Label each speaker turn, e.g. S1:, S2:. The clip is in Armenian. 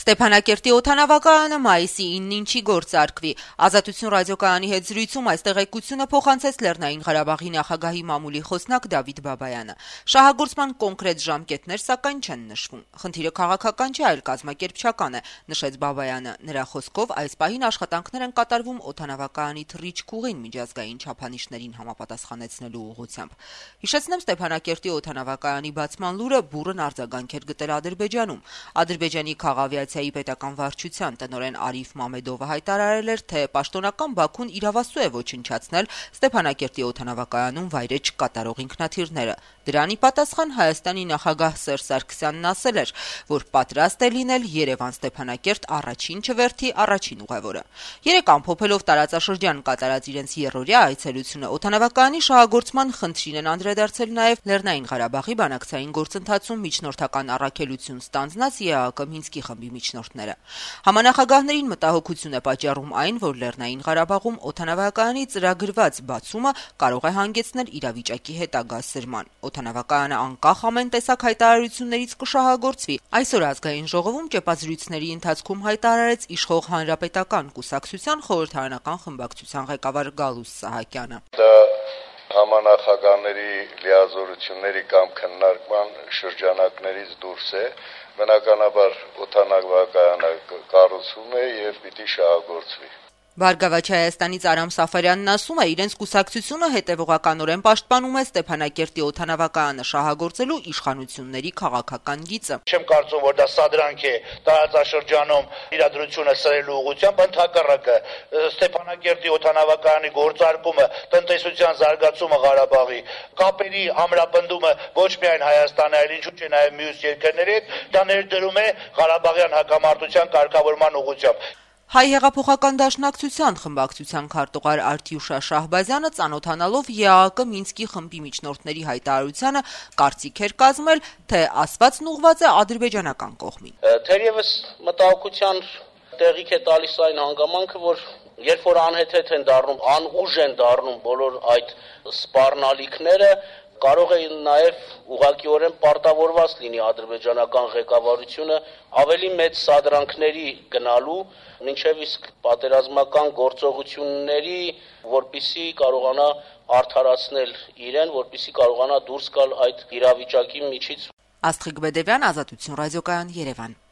S1: Ստեփանակերտի օդանավակայանը մայիսի 9-ին չի գործարկվի։ Ազատություն ռադիոկայանի հետ զրույցում այս տեղեկությունը փոխանցեց Լեռնային Ղարաբաղի նախագահի մամուլի խոսնակ Դավիթ Բաբայանը։ Շահագործման կոնկրետ ժամկետներ սակայն չեն նշվում։ Խնդիրը քաղաքական չէ, այլ կազմակերպչական է, նշեց Բաբայանը։ Նրա խոսքով այս պահին աշխատանքներ են կատարվում օդանավակայանի թռիչք-ուղին միջազգային չափանիշներին համապատասխանեցնելու ուղղությամբ։ Հիշեցնեմ, Ստեփանակերտի օդանավակայանի բացման լուրը բուռն արձագանք էր գտել Ադրբեջանում։ Ադրբեջանի քաղաքավիացիայի պետական վարչության տնօրեն Արիֆ Մամեդովը հայտարարել էր, թե պաշտոնական Բաքուն իրավասու է ոչնչացնել Ստեփանակերտի օդանավակայանում վայրէջք կատարող ինքնաթիռները։ Դրան ի պատասխան Հայաստանի նախագահ Սերժ Սարգսյանն ասել էր, որ պատրաստ է լինել Երևան-Ստեփանակերտ առաջին չվերթի առաջին ուղևորը։ Երեկ ամփոփելով տարածաշրջան կատարած իրենց երրորդյա այցելությունը, օդանավակայանի շահագործման խնդրին են անդրադարձել նաև Լեռնային Ղարաբաղի բանակցային գործընթացում միջնորդական առաքելություն ստանձնած ԵԱՀԿ Մինսկի խմբի միջնորդները։ Համանախագահներին մտահոգություն է պատճառում այն, որ Լեռնային Ղարաբաղում օդանավակայանի ծրագրված բացումը կարող է հանգեցնել իրավիճակի հետագա սրման։ Օդանավակայանը անկախ ամեն տեսակ հայտարարություններից կշահագործվի։ Այսօր Ազգային ժողովում ճեպազրույցների ընթացքում հայտարարեց իշխող Հանրապետական կուսակցության խորհրդարանական խմբակցության ղեկավար Գալուստ Սահակյանը։
S2: Համանախագահների լիազորությունների կամ քննարկման շրջանակներից դուրս է, բնականաբար օդանավակայանը կառուցվում է եւ պիտի շահագործվի։
S1: Բարգավաճ Հայաստանից Արամ Սաֆարյանն ասում է, իրենց կուսակցությունը հետևողականորեն պաշտպանում է Ստեփանակերտի օդանավակայանը շահագործելու իշխանությունների քաղաքական գիծը։
S3: Չեմ կարծում, որ դա սադրանք է տարածաշրջանում իրադրությունը սրելու ուղղությամբ, ընդհակառակը Ստեփանակերտի օդանավակայանի գործարկումը, տնտեսության զարգացումը Ղարաբաղի, կապերի ամրապնդումը ոչ միայն Հայաստանի, այլ ինչու՞ չէ նաև մյուս երկրների հետ, դա ներդրում է Ղարաբաղյան հակամարտության կարգավորման ուղղությամբ։
S1: Հայ հեղափոխական դաշնակցության խմբակցության քարտուղար Արտյուշա Շահբազյանը ծանոթանալով ԵԱՀԿ Մինսկի խմբի միջնորդների հայտարարությանը կարծիք էր կազմել, թե ասվածն ուղղված է ադրբեջանական կողմին։
S4: Թերևս մտահոգության տեղիք է տալիս այն հանգամանքը, որ երբ որ անհեթեթ են դառնում, անուժ են դառնում բոլոր այդ սպառնալիքները, կարող է նաև ուղղակիորեն պարտավորված լինի ադրբեջանական ղեկավարությունը ավելի մեծ սադրանքների գնալու, մինչև իսկ պատերազմական գործողությունների, որպիսի կարողանա արդարացնել իրեն, որպիսի կարողանա դուրս գալ այդ իրավիճակի միջից։
S1: Աստղիկ Բեդևյան, Ազատություն ռադիոկայան, Երևան։